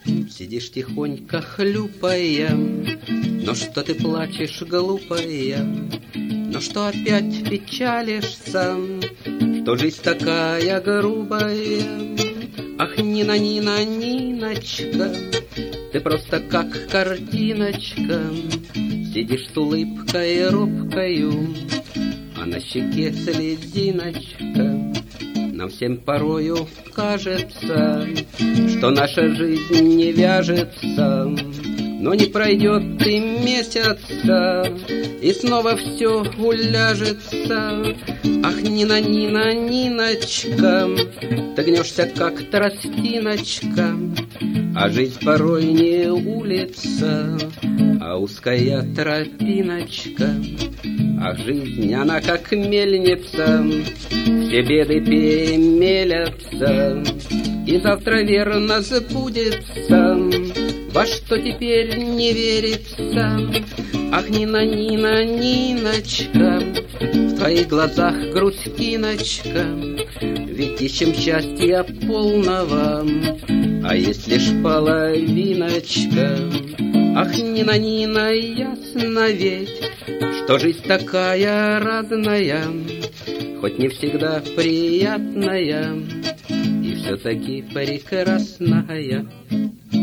Сидишь тихонько хлюпая, но что ты плачешь, глупая? Но что опять печалишься, что жизнь такая грубая? Ах, Нина, Нина, Ниночка, ты просто как картиночка. Сидишь с улыбкой робкою, а на щеке слезиночка. Нам всем порою кажется, что наша жизнь не вяжется, но не пройдет и месяца, и снова все уляжется. Ах, Нина, Нина, Ниночка, ты гнешься, как тростиночка, а жизнь порой не улица, а узкая тропиночка. Ах, жизнь, она как мельница, все беды перемелятся, и завтра верно забудется, во что теперь не верится. Ах, Нина, Нина, Ниночка, в твоих глазах грустиночка, ведь ищем счастья полного, а есть лишь половиночка. Ах, Нина, Нина, ясно ведь, что жизнь такая разная, хоть не всегда приятная, и все-таки прекрасная.